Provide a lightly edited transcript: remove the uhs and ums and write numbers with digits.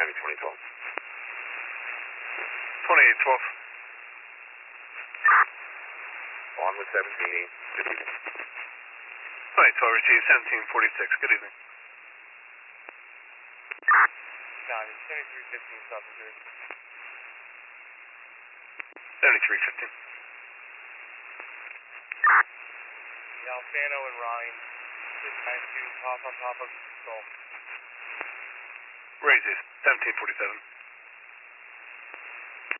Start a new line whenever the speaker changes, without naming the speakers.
Miami 2012.
2812.
On with 17. Good evening.
2012 received 1746. Good evening.
Johnny, 7315 South Missouri.
7315.
Alfano and Ryan, 692, Papa Control.
Raises 1747.